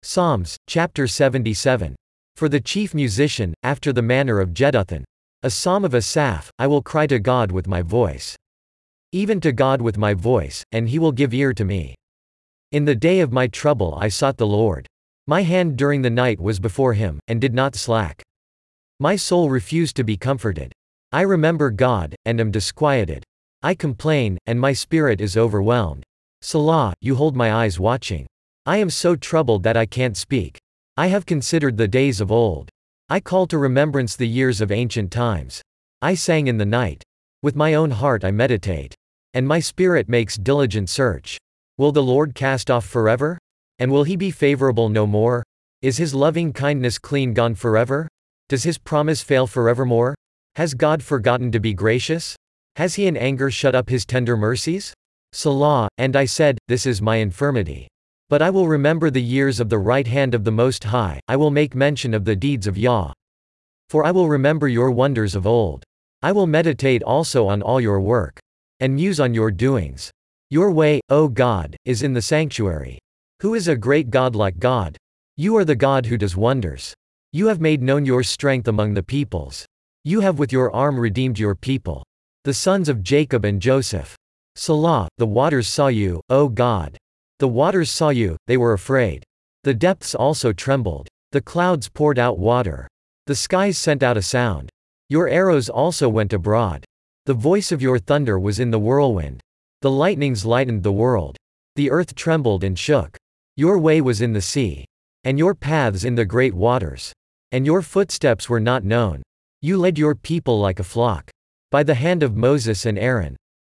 Psalms, chapter 77. For the chief musician, after the manner of Jeduthun. A psalm of Asaph, I will cry to God with my voice. Even to God with my voice, and he will give ear to me. In the day of my trouble I sought the Lord. My hand during the night was before him, and did not slack. My soul refused to be comforted. I remember God, and am disquieted. I complain, and my spirit is overwhelmed. Selah, you hold my eyes watching. I am so troubled that I can't speak. I have considered the days of old. I call to remembrance the years of ancient times. I sang in the night. With my own heart I meditate. And my spirit makes diligent search. Will the Lord cast off forever? And will he be favorable no more? Is his loving kindness clean gone forever? Does his promise fail forevermore? Has God forgotten to be gracious? Has he in anger shut up his tender mercies? Selah, and I said, this is my infirmity. But I will remember the years of the right hand of the Most High, I will make mention of the deeds of Yah. For I will remember your wonders of old. I will meditate also on all your work. And muse on your doings. Your way, O God, is in the sanctuary. Who is a great God like God? You are the God who does wonders. You have made known your strength among the peoples. You have with your arm redeemed your people. The sons of Jacob and Joseph. Selah, the waters saw you, O God. The waters saw you, they were afraid. The depths also trembled. The clouds poured out water. The skies sent out a sound. Your arrows also went abroad. The voice of your thunder was in the whirlwind. The lightnings lightened the world. The earth trembled and shook. Your way was in the sea. And your paths in the great waters. And your footsteps were not known. You led your people like a flock. By the hand of Moses and Aaron.